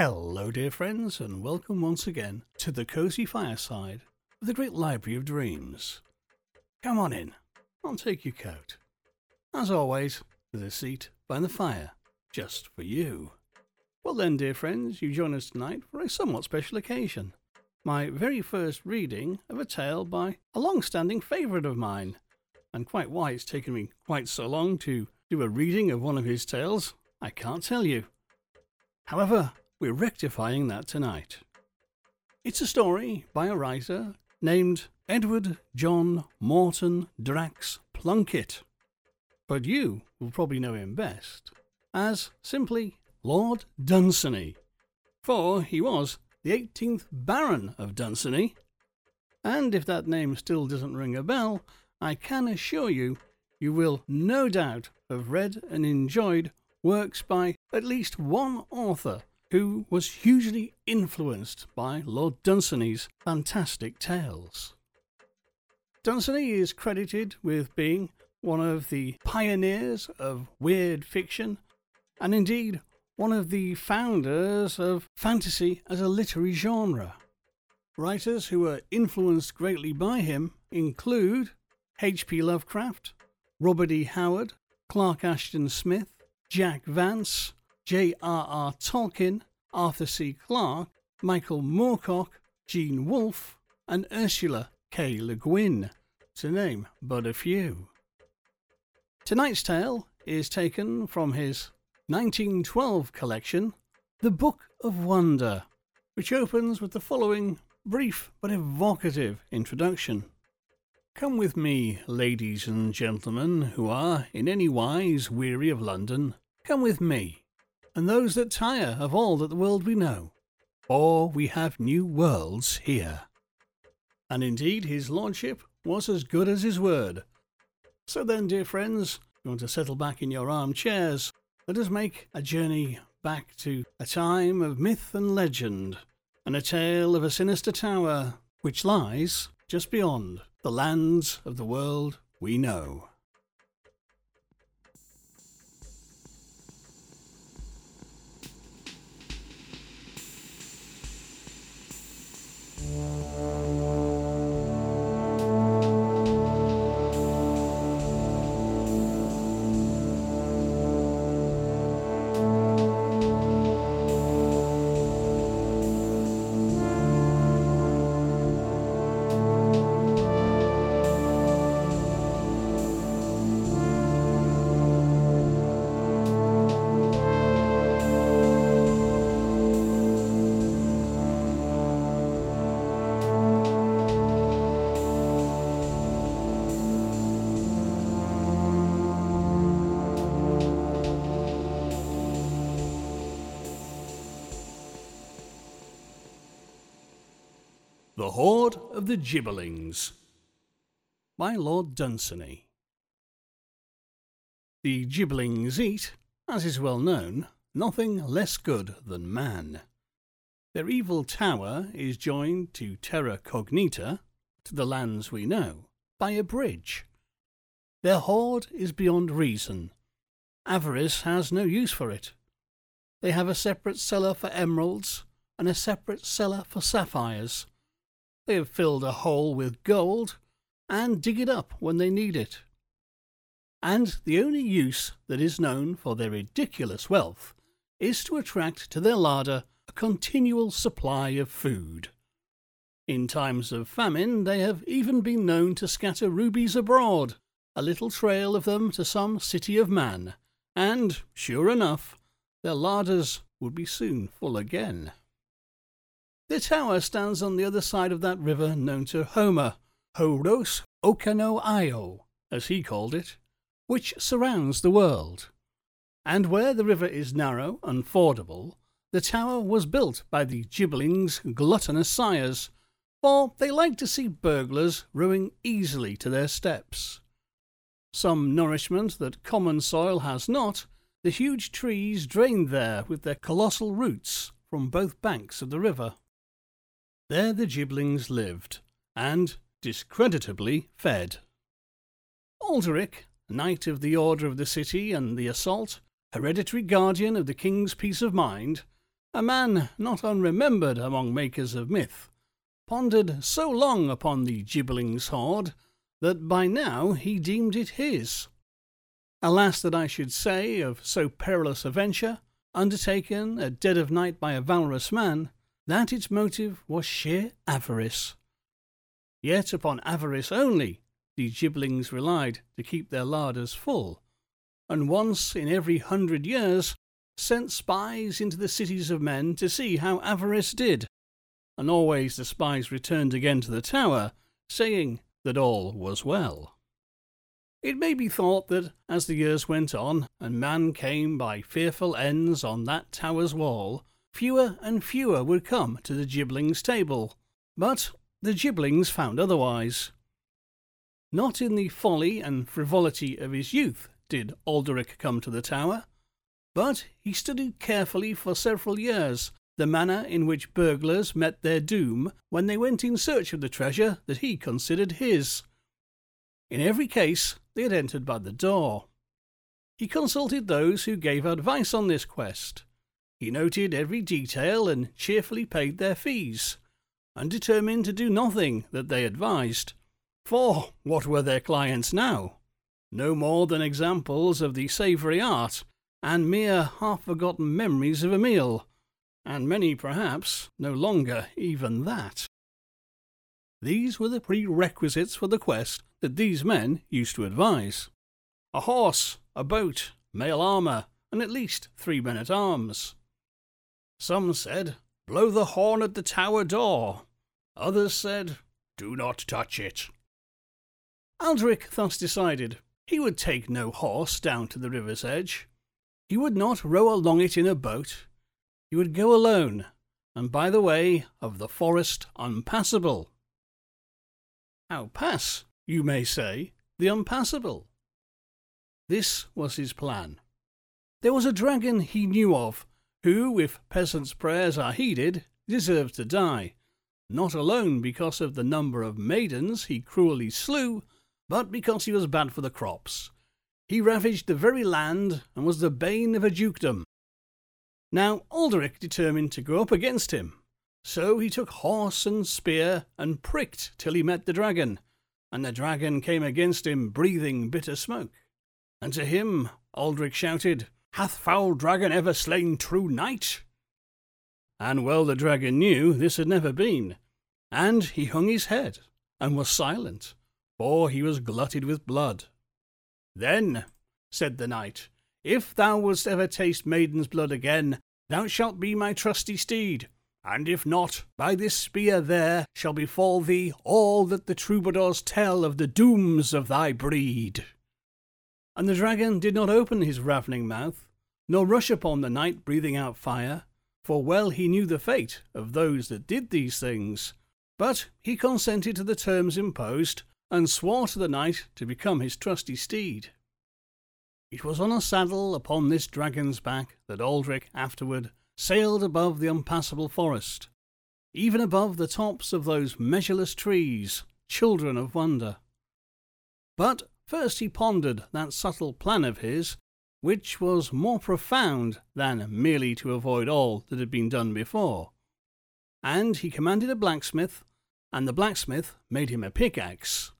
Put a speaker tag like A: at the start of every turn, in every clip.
A: Hello, dear friends, and welcome once again to the Cozy Fireside of the Great Library of Dreams. Come on in, I'll take your coat. As always, there's a seat by the fire, just for you. Well then, dear friends, you join us tonight for a somewhat special occasion. My very first reading of a tale by a long-standing favourite of mine. And quite why it's taken me quite so long to do a reading of one of his tales, I can't tell you. However, we're rectifying that tonight. It's a story by a writer named Edward John Morton Drax Plunkett, but you will probably know him best as simply Lord Dunsany, for he was the 18th Baron of Dunsany, and if that name still doesn't ring a bell, I can assure you, you will no doubt have read and enjoyed works by at least one author who was hugely influenced by Lord Dunsany's fantastic tales. Dunsany is credited with being one of the pioneers of weird fiction, and indeed one of the founders of fantasy as a literary genre. Writers who were influenced greatly by him include H.P. Lovecraft, Robert E. Howard, Clark Ashton Smith, Jack Vance, J.R.R. Tolkien, Arthur C. Clarke, Michael Moorcock, Gene Wolfe, and Ursula K. Le Guin, to name but a few. Tonight's tale is taken from his 1912 collection, The Book of Wonder, which opens with the following brief but evocative introduction. Come with me, ladies and gentlemen who are in any wise weary of London, come with me, and those that tire of all that the world we know, for we have new worlds here. And indeed his lordship was as good as his word. So then, dear friends, you want to settle back in your armchairs, let us make a journey back to a time of myth and legend, and a tale of a sinister tower which lies just beyond the lands of the world we know. The Hoard of the Gibberlings by Lord Dunsany. The Gibberlings eat, as is well known, nothing less good than man. Their evil tower is joined to terra cognita, to the lands we know, by a bridge. Their hoard is beyond reason. Avarice has no use for it. They have a separate cellar for emeralds and a separate cellar for sapphires. They have filled a hole with gold and dig it up when they need it. And the only use that is known for their ridiculous wealth is to attract to their larder a continual supply of food. In times of famine, they have even been known to scatter rubies abroad, a little trail of them to some city of man, and, sure enough, their larders would be soon full again. Their tower stands on the other side of that river known to Homer, Horos Okano Io, as he called it, which surrounds the world. And where the river is narrow and fordable, the tower was built by the Gibberlings' gluttonous sires, for they like to see burglars rowing easily to their steps. Some nourishment that common soil has not, the huge trees drained there with their colossal roots from both banks of the river. There the Gibberlings lived, and discreditably fed. Alderic, Knight of the Order of the City and the Assault, hereditary guardian of the king's peace of mind, a man not unremembered among makers of myth, pondered so long upon the Gibelings' hoard that by now he deemed it his. Alas that I should say of so perilous a venture, undertaken at dead of night by a valorous man, that its motive was sheer avarice. Yet upon avarice only the Gibelings relied to keep their larders full, and once in every 100 years sent spies into the cities of men to see how avarice did, and always the spies returned again to the tower, saying that all was well. It may be thought that as the years went on, and man came by fearful ends on that tower's wall, fewer and fewer would come to the Gibelings' table, but the Gibelings found otherwise. Not in the folly and frivolity of his youth did Alderic come to the tower, but he studied carefully for several years the manner in which burglars met their doom when they went in search of the treasure that he considered his. In every case, they had entered by the door. He consulted those who gave advice on this quest. He noted every detail and cheerfully paid their fees, and determined to do nothing that they advised. For what were their clients now? No more than examples of the savoury art, and mere half-forgotten memories of a meal, and many, perhaps, no longer even that. These were the prerequisites for the quest that these men used to advise: a horse, a boat, mail armour, and at least 3 men-at-arms. Some said, "Blow the horn at the tower door." Others said, "Do not touch it." Alderic thus decided. He would take no horse down to the river's edge. He would not row along it in a boat. He would go alone, and by the way of the forest unpassable. How pass, you may say, the unpassable? This was his plan. There was a dragon he knew of, who, if peasants' prayers are heeded, deserves to die, not alone because of the number of maidens he cruelly slew, but because he was bad for the crops. He ravaged the very land, and was the bane of a dukedom. Now Alderic determined to go up against him, so he took horse and spear, and pricked till he met the dragon, and the dragon came against him breathing bitter smoke. And to him Alderic shouted, "Hath foul dragon ever slain true knight?" And well the dragon knew this had never been, and he hung his head, and was silent, for he was glutted with blood. "Then," said the knight, "if thou wouldst ever taste maiden's blood again, thou shalt be my trusty steed, and if not, by this spear there shall befall thee all that the troubadours tell of the dooms of thy breed." And the dragon did not open his ravening mouth, nor rush upon the knight breathing out fire, for well he knew the fate of those that did these things. But he consented to the terms imposed, and swore to the knight to become his trusty steed. It was on a saddle upon this dragon's back that Alderic afterward sailed above the unpassable forest, even above the tops of those measureless trees, children of wonder. But first he pondered that subtle plan of his, which was more profound than merely to avoid all that had been done before. And he commanded a blacksmith, and the blacksmith made him a pickaxe.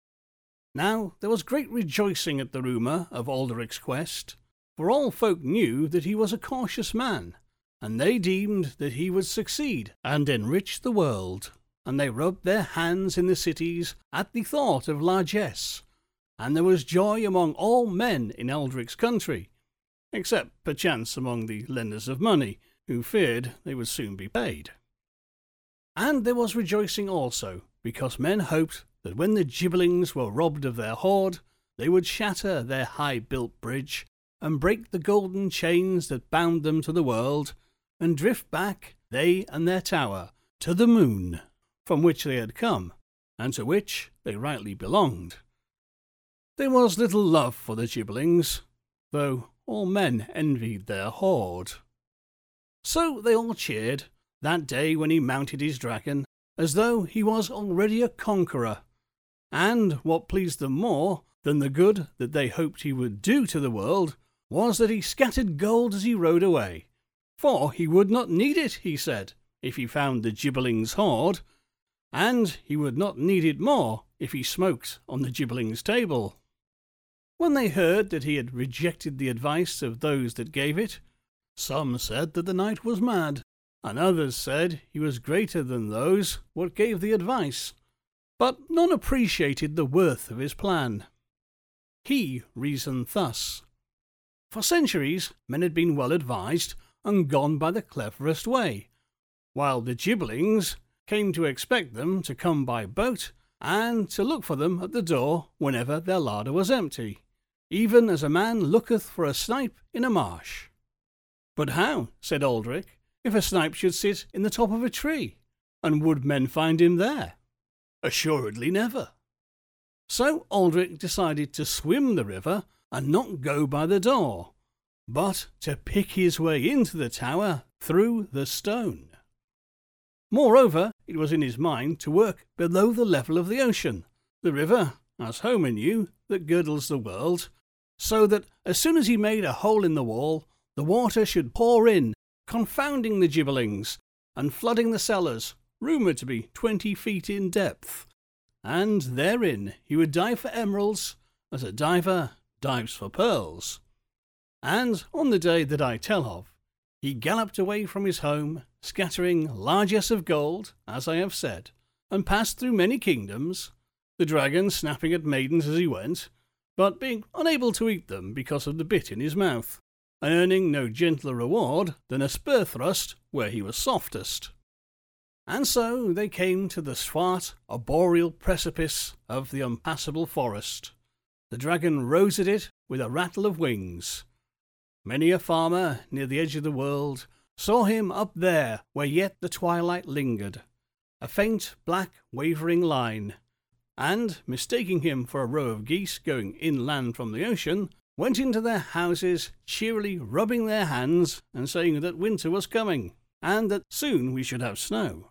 A: Now there was great rejoicing at the rumour of Alderic's quest, for all folk knew that he was a cautious man, and they deemed that he would succeed and enrich the world, and they rubbed their hands in the cities at the thought of largesse, and there was joy among all men in Alderic's country, except perchance among the lenders of money, who feared they would soon be paid. And there was rejoicing also, because men hoped that when the Gibelings were robbed of their hoard, they would shatter their high-built bridge, and break the golden chains that bound them to the world, and drift back, they and their tower, to the moon, from which they had come, and to which they rightly belonged. There was little love for the Gibelings, though all men envied their hoard. So they all cheered, that day when he mounted his dragon, as though he was already a conqueror, and what pleased them more than the good that they hoped he would do to the world was that he scattered gold as he rode away, for he would not need it, he said, if he found the Gibberlings' hoard, and he would not need it more if he smoked on the Gibberlings' table. When they heard that he had rejected the advice of those that gave it, some said that the knight was mad, and others said he was greater than those what gave the advice, but none appreciated the worth of his plan. He reasoned thus. For centuries men had been well advised and gone by the cleverest way, while the Gibberlings came to expect them to come by boat and to look for them at the door whenever their larder was empty, even as a man looketh for a snipe in a marsh. But how, said Aldrich, if a snipe should sit in the top of a tree, and would men find him there? Assuredly never. So Aldrich decided to swim the river and not go by the door, but to pick his way into the tower through the stone. Moreover, it was in his mind to work below the level of the ocean, the river, as Homer knew, that girdles the world, so that as soon as he made a hole in the wall, the water should pour in, confounding the Gibberlings, and flooding the cellars, rumoured to be 20 feet in depth, and therein he would dive for emeralds, as a diver dives for pearls. And on the day that I tell of, he galloped away from his home, scattering largesse of gold, as I have said, and passed through many kingdoms, the dragon snapping at maidens as he went, but being unable to eat them because of the bit in his mouth, and earning no gentler reward than a spur thrust where he was softest. And so they came to the swart, arboreal precipice of the unpassable forest. The dragon rose at it with a rattle of wings. Many a farmer near the edge of the world saw him up there where yet the twilight lingered, a faint black wavering line, and, mistaking him for a row of geese going inland from the ocean, went into their houses cheerily rubbing their hands and saying that winter was coming, and that soon we should have snow.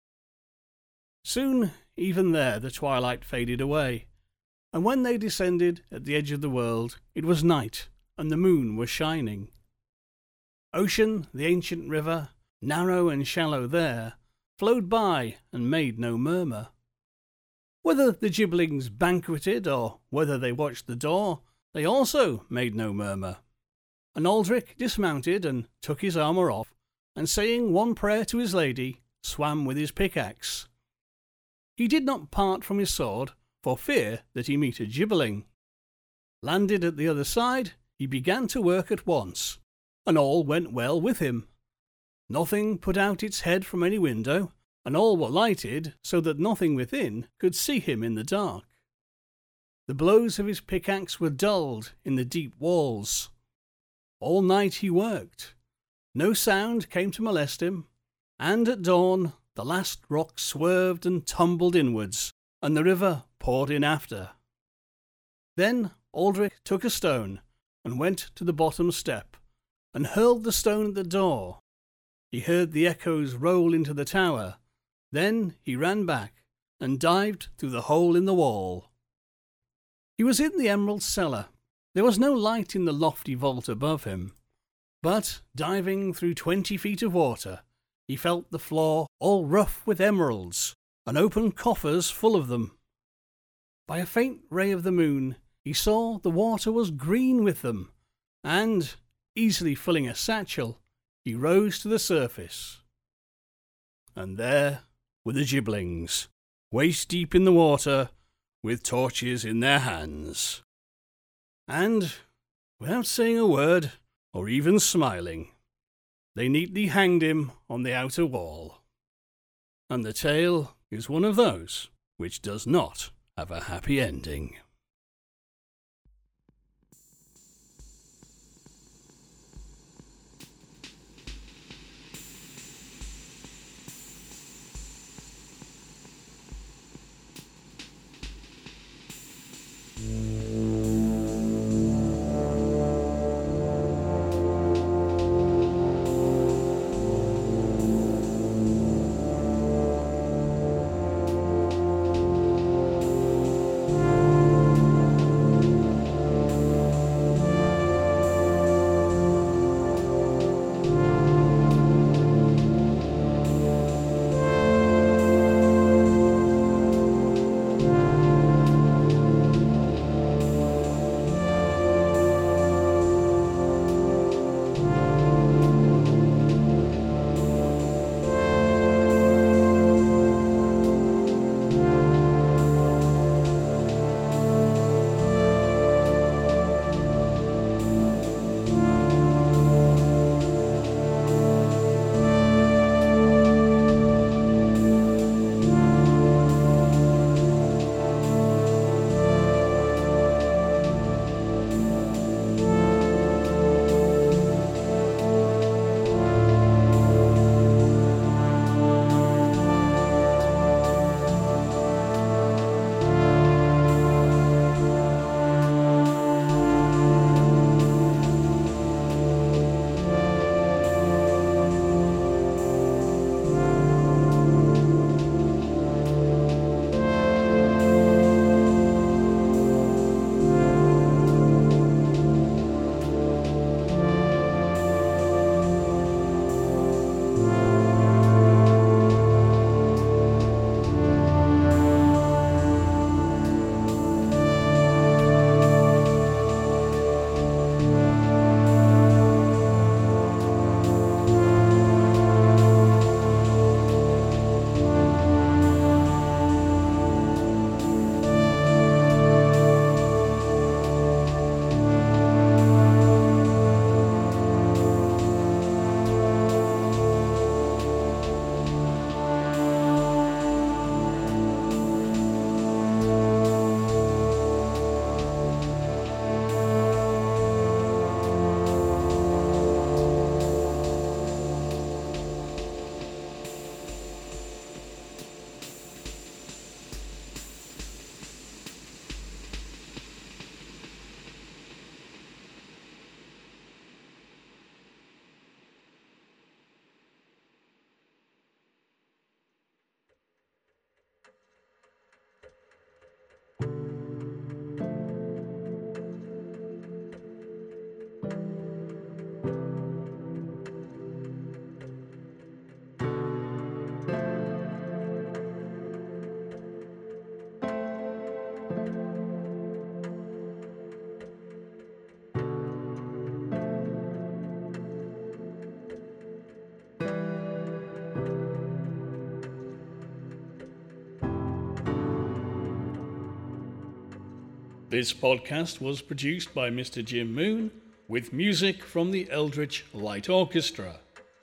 A: Soon even there the twilight faded away, and when they descended at the edge of the world it was night, and the moon was shining. Ocean, the ancient river, narrow and shallow there, flowed by and made no murmur. Whether the Gibberlings banqueted or whether they watched the door, they also made no murmur. And Aldrich dismounted and took his armour off, and saying one prayer to his lady, swam with his pickaxe. He did not part from his sword, for fear that he meet a Gibberling. Landed at the other side, he began to work at once, and all went well with him. Nothing put out its head from any window, and all were lighted so that nothing within could see him in the dark. The blows of his pickaxe were dulled in the deep walls. All night he worked. No sound came to molest him, and at dawn the last rock swerved and tumbled inwards, and the river poured in after. Then Aldrich took a stone, and went to the bottom step, and hurled the stone at the door. He heard the echoes roll into the tower. Then he ran back, and dived through the hole in the wall. He was in the emerald cellar. There was no light in the lofty vault above him, but, diving through 20 feet of water, he felt the floor all rough with emeralds, and open coffers full of them. By a faint ray of the moon, he saw the water was green with them, and, easily filling a satchel, he rose to the surface. And there were the Gibberlings, waist deep in the water, with torches in their hands. And, without saying a word, or even smiling, they neatly hanged him on the outer wall. And the tale is one of those which does not have a happy ending. This podcast was produced by Mr. Jim Moon, with music from the Eldritch Light Orchestra.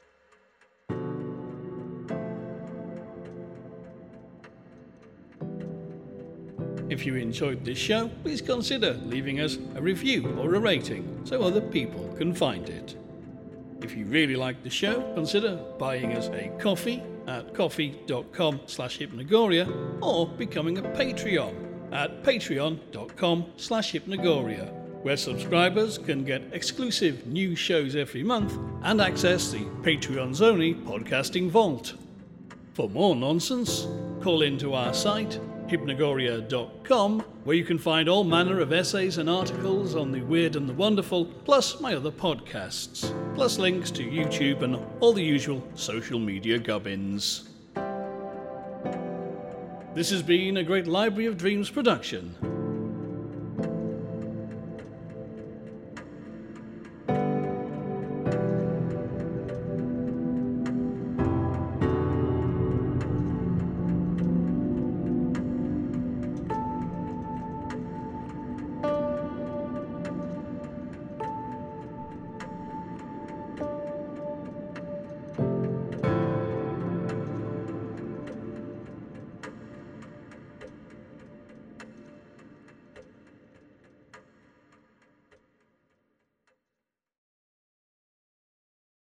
A: If you enjoyed this show, please consider leaving us a review or a rating so other people can find it. If you really like the show, consider buying us a coffee at coffee.com/Hypnagoria or becoming a Patreon at patreon.com/Hypnagoria, where subscribers can get exclusive new shows every month and access the Patreon's only podcasting vault. For more nonsense, call into our site hypnagoria.com, where you can find all manner of essays and articles on the weird and the wonderful, plus my other podcasts, plus links to YouTube and all the usual social media gubbins. This has been a Great Library of Dreams production.